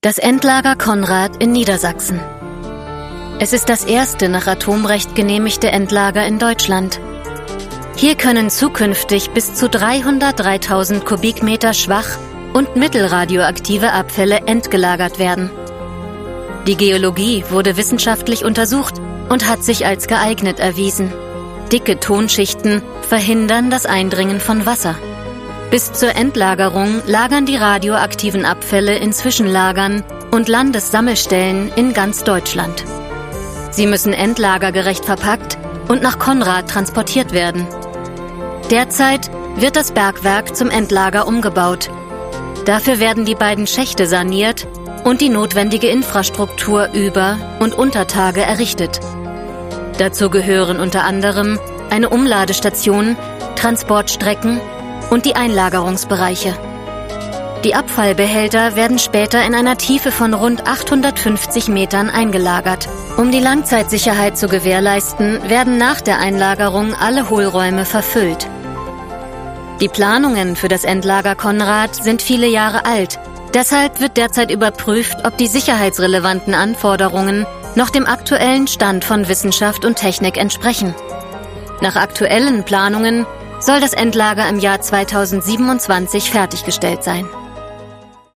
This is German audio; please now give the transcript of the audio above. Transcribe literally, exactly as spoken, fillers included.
Das Endlager Konrad in Niedersachsen. Es ist das erste nach Atomrecht genehmigte Endlager in Deutschland. Hier können zukünftig bis zu dreihundertdreitausend Kubikmeter schwach- und mittelradioaktive Abfälle entgelagert werden. Die Geologie wurde wissenschaftlich untersucht und hat sich als geeignet erwiesen. Dicke Tonschichten verhindern das Eindringen von Wasser. Bis zur Endlagerung lagern die radioaktiven Abfälle in Zwischenlagern und Landessammelstellen in ganz Deutschland. Sie müssen endlagergerecht verpackt und nach Konrad transportiert werden. Derzeit wird das Bergwerk zum Endlager umgebaut. Dafür werden die beiden Schächte saniert und die notwendige Infrastruktur über- und unter Tage errichtet. Dazu gehören unter anderem eine Umladestation, Transportstrecken und die Einlagerungsbereiche. Die Abfallbehälter werden später in einer Tiefe von rund achthundertfünfzig Metern eingelagert. Um die Langzeitsicherheit zu gewährleisten, werden nach der Einlagerung alle Hohlräume verfüllt. Die Planungen für das Endlager Konrad sind viele Jahre alt. Deshalb wird derzeit überprüft, ob die sicherheitsrelevanten Anforderungen noch dem aktuellen Stand von Wissenschaft und Technik entsprechen. Nach aktuellen Planungen soll das Endlager im Jahr zweitausendsiebenundzwanzig fertiggestellt sein.